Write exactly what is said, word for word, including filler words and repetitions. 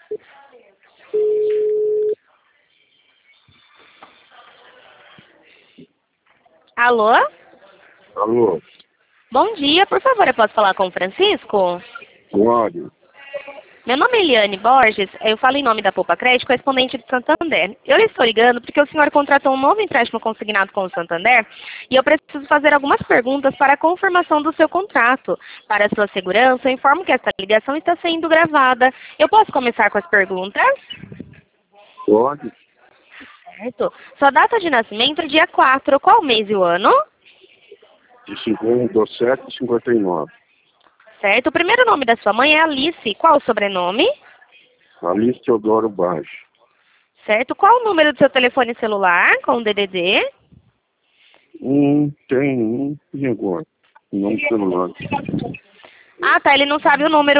Alô? Alô? Bom dia, por favor, eu posso falar com o Francisco? Pode. Meu nome é Eliane Borges, eu falo em nome da Poupa Crédito, correspondente de Santander. Eu estou ligando porque o senhor contratou um novo empréstimo consignado com o Santander e eu preciso fazer algumas perguntas para a confirmação do seu contrato. Para a sua segurança, eu informo que esta ligação está sendo gravada. Eu posso começar com as perguntas? Pode. Certo. Sua data de nascimento é dia quatro, qual mês e o ano? De cinquenta, sete, cinquenta e nove. Certo. O primeiro nome da sua mãe é Alice. Qual o sobrenome? Alice Teodoro Baixo. Certo. Qual o número do seu telefone celular com o D D D? Um, tem um, por enquanto. Nome do celular. Ah, tá. Ele não sabe o número